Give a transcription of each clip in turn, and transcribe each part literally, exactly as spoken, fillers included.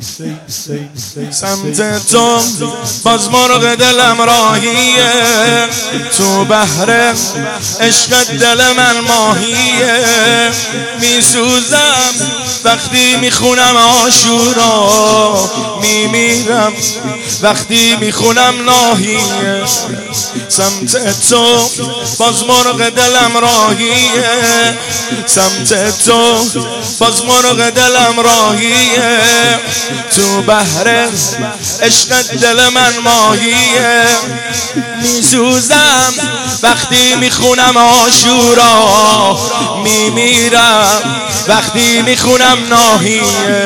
سمت تو باز مرغ دلم راهیه، تو بحر عشق دل من ماهیه. میسوزم وقتی میخونم عاشورا، میمیرم وقتی میخونم ناهیه. سمت تو باز مرغ دلم راهیه، سمت تو باز مرغ دلم راهیه. تو بحر عشق دل من ماهیه. میسوزم وقتی میخونم عاشورا، میمیرم وقتی میخونم ناهیه.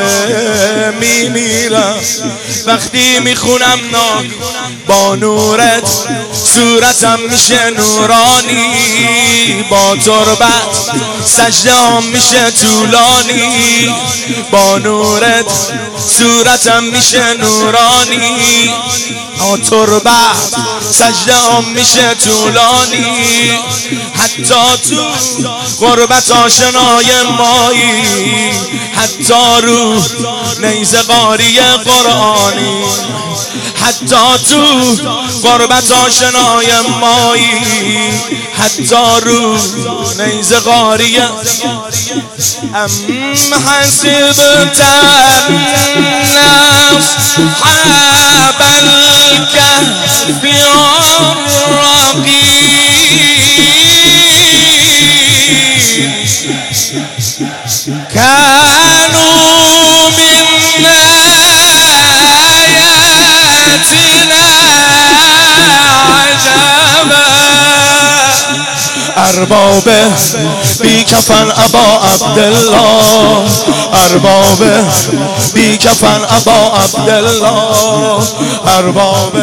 میمیرم وقتی میخونم ناهیه. با نورت صورتم میشه نورانی، با تربت سجده هم میشه طولانی. با نورت صورتم میشه نورانی، با تربت سجده هم میشه طولانی. حتی تو غربت آشنای مایی، حتی رو نیزه قاری قرآنی. حتی تو غربت آشنای مایی، حتی رو نیزه قاری. ام حسبت الناس حاب الكهف والرقيم، كانوا من آياتنا عجبا. ارباب بی کفن ابا عبدالله، ارباب بی کفن ابا عبدالله، ارباب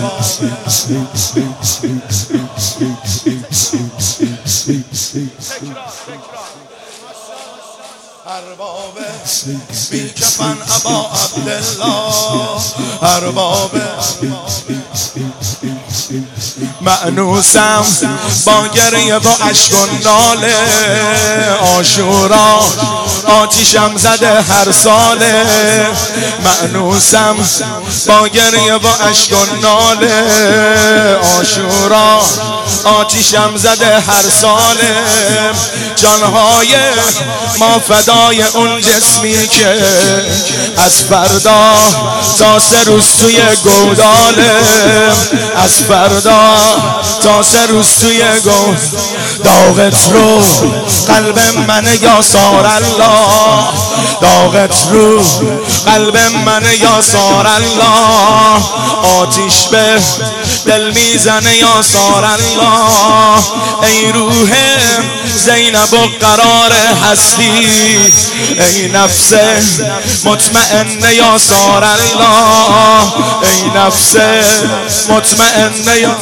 ارباب بی کفن ابا عبدالله، ارباب. مأنوسم با گریه و اشک و ناله، عاشورا آتیشم زده هر ساله. مأنوسم با گریه و اشک و ناله، عاشورا آتیشم زده هر ساله. جانهای ما فدای اون جسمی که از فردا تا سه روز توی گوداله، از فردا تا سه روز توی گود. داغت رو قلب من یا سار الله، داغت رو قلب من یا سار الله. آتیش به دل میزنه یا سار الله. ای روح زینب و قرار هستی، ای نفس مطمئنه یا سار الله، ای نفس مطمئنه یا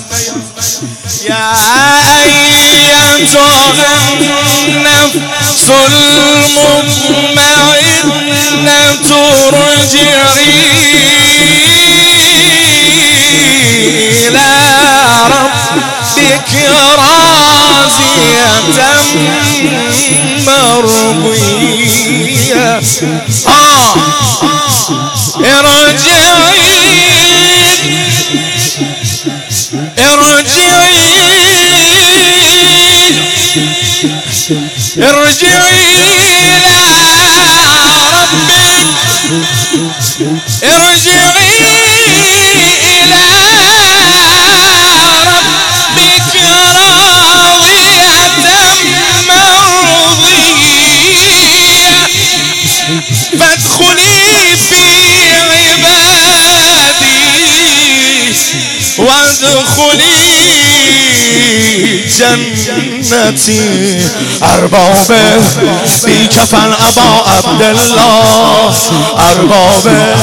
یا ایتها النفس المطمئنة ارجعي إلى ربك راضية مرضية. آه ارجعي ارجعي ارجعي إلى ربك، ارجعي إلى ربك راضية مرضية، فادخلي في عبادي وادخلي جنتي. ارباب بی کفن ابا عبدالله، ارباب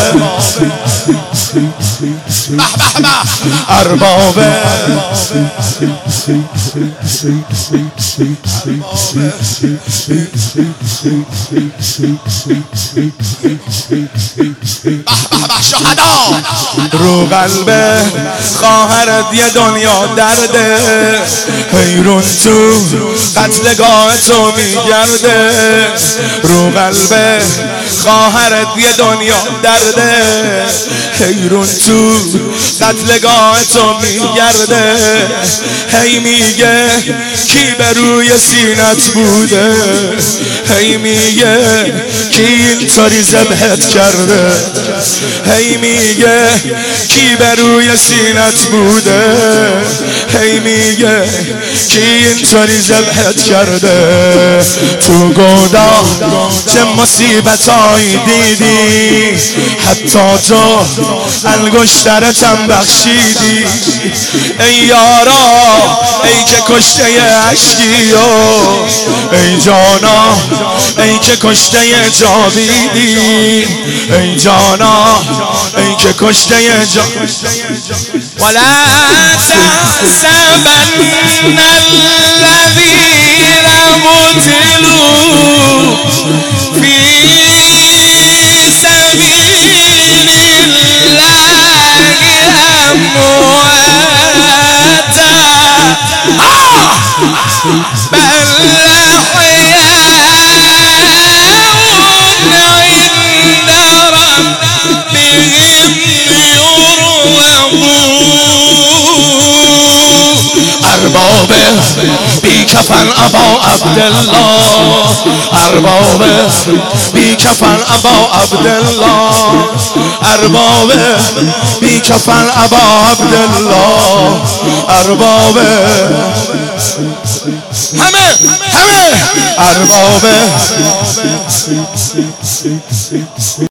ارباب شهدا. رو قلب خواهرت یه دنیا درده، حیرون تو قتلگاه تو میگرده، رو قلب خواهرت یه دنیا درده. حیرون تو قتلگاه تو میگرده، هی میگه کی به روی سینت بوده، هی میگه کی اینطوری ذبحت کرده، هی میگه کی به روی سینت بوده، هی میگه کی اینطوری ذبحت کرده. تو گناه چه مصیبتایی دیدی، حتی تو انگشترتم بخشیدی. ای یارا ای که کشته عشقی و ای جانا ای که کشته جاویدی، ای جانا ای که کشته جاویدی. ولا تحسبن الذين قتلوا في سبيل الله أمواتا بل أحياء عند ربهم يرزقون. ارباب بی کفن ابا عبدالله، ارباب بی کفن ابا عبدالله، ارباب بی کفن ابا عبدالله، ارباب همه همه ارباب